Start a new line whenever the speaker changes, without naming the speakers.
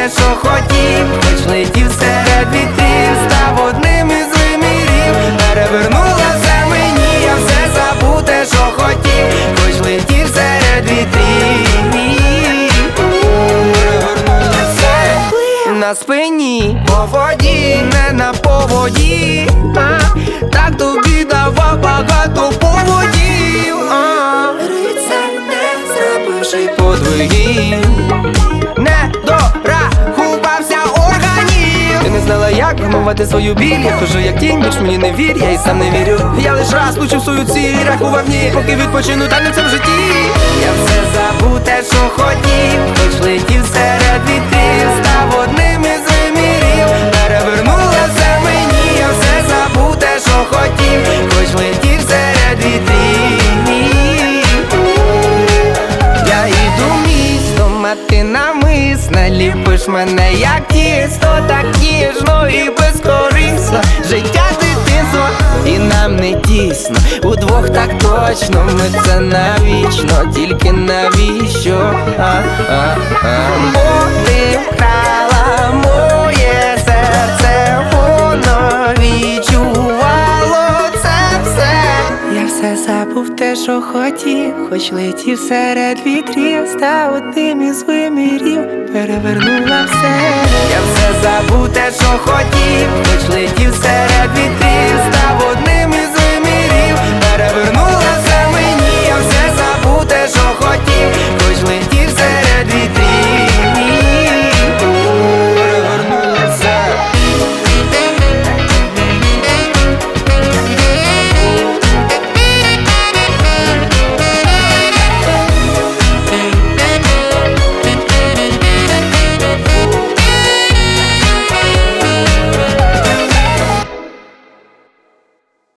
що хотів, хоч летів серед вітрів, став одним із вимірів. Перевернула все мені, я все забуте, що хотів, хоч летів серед вітрів. Перевернула все на спині, по воді, не на поводі. Так тобі давав багато поводів. Рицар, не зробивши подвигів, не дорахувався органів. Ти не знала, як вгамувати свою біль. Я хожу як тінь, більш мені не вір, я і сам не вірю. Я лиш раз влучив свою ціль, рахував дні, поки відпочину танцем в житті. Я все забув те, що хотів, хоч летів серед вітрів, став одним із вимірів. Перевернула все мені, я все забув те, що хотів, хоч летів серед вітрів. Я йду містом, а ти намисно ліпиш мене як тісто, так ніжно і безкорисно. Життя дитинства і нам не тісно, удвох так точно, ми це навічно, тільки навіщо? Бо ти вкрала моє серце, воно відчувало це все. Я все забув те, що хотів, хоч летів серед вітрів, став одним із вимірів, перевернула все. Я все забув те, що хотів, хоч летів серед вітрів,